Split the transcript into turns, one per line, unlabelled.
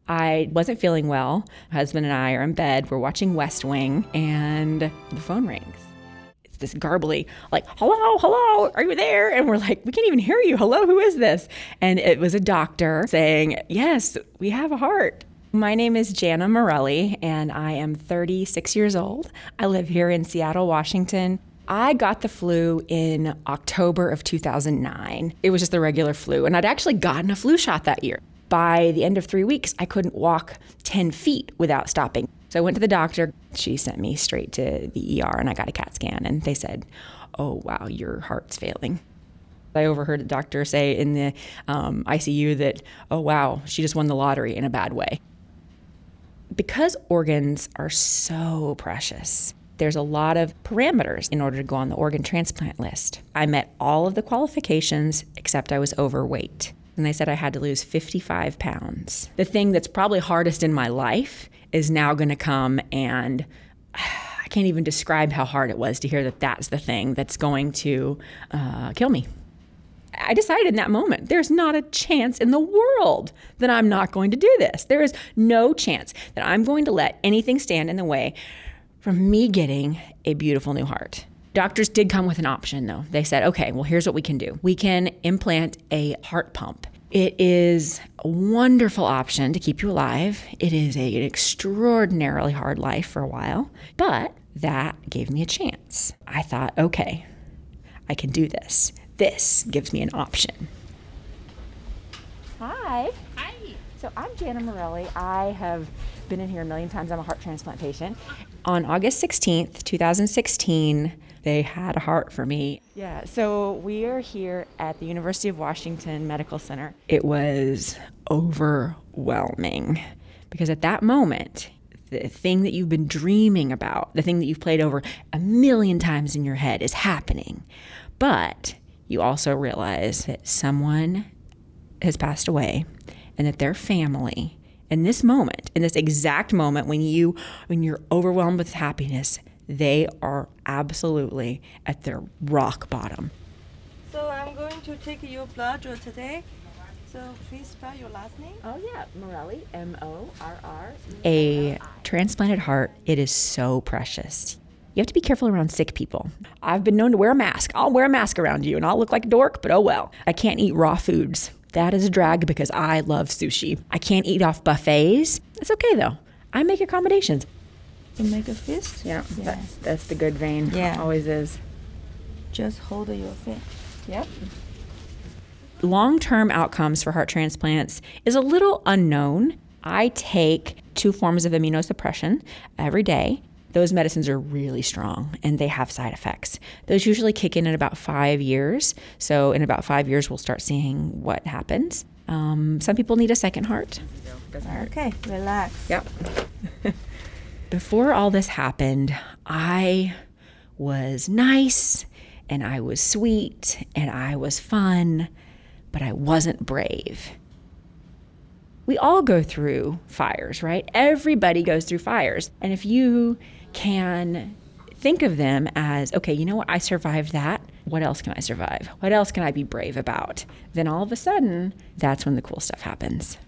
I wasn't feeling well. My husband and I are in bed. We're watching West Wing, and the phone rings. It's this garbly, like, hello, are you there? And we're like, we can't even hear you. Hello, who is this? And it was a doctor saying, yes, we have a heart. My name is Jana Morelli, and I am 36 years old. I live here in Seattle, Washington. I got the flu in October of 2009. It was just the regular flu, and I'd actually gotten a flu shot that year. By the end of 3 weeks, I couldn't walk 10 feet without stopping. So I went to the doctor. She sent me straight to the ER, and I got a CAT scan, and they said, oh, wow, your heart's failing. I overheard a doctor say in the ICU that, oh, wow, she just won the lottery in a bad way. Because organs are so precious, there's a lot of parameters in order to go on the organ transplant list. I met all of the qualifications, except I was overweight. And they said I had to lose 55 pounds. The thing that's probably hardest in my life is now going to come, and I can't even describe how hard it was to hear that that's the thing that's going to kill me. I decided in that moment, there's not a chance in the world that I'm not going to do this. There is no chance that I'm going to let anything stand in the way from me getting a beautiful new heart. Doctors did come with an option, though. They said, okay, well, here's what we can do. We can implant a heart pump. It is a wonderful option to keep you alive. It is an extraordinarily hard life for a while, but that gave me a chance. I thought, okay, I can do this. This gives me an option. Hi.
Hi.
So I'm Jana Morelli. I have been in here a million times. I'm a heart transplant patient. On August 16th, 2016, they had a heart for me. Yeah, so we are here at the University of Washington Medical Center. It was overwhelming because at that moment, the thing that you've been dreaming about, the thing that you've played over a million times in your head is happening. But you also realize that someone has passed away and that their family, in this moment, in this exact moment when you're overwhelmed with happiness, they are absolutely at their rock bottom.
So I'm going to take your blood draw today. So please spell your last name.
Oh yeah, Morelli, M-O-R-R. A transplanted heart, it is so precious. You have to be careful around sick people. I've been known to wear a mask. I'll wear a mask around you and I'll look like a dork, but oh well. I can't eat raw foods. That is a drag because I love sushi. I can't eat off buffets. It's okay though. I make accommodations.
You make a fist?
Yeah. That's the good vein.
Yeah.
Always is.
Just hold your fist.
Yep. Long-term outcomes for heart transplants is a little unknown. I take 2 forms of immunosuppression every day. Those medicines are really strong and they have side effects. Those usually kick in about 5 years. So in about 5 years, we'll start seeing what happens. Some people need a second heart.
Okay, relax.
Yep. Before all this happened, I was nice and I was sweet and I was fun, but I wasn't brave. We all go through fires, right? Everybody goes through fires. And if you can think of them as, okay, you know what? I survived that. What else can I survive? What else can I be brave about? Then all of a sudden, that's when the cool stuff happens.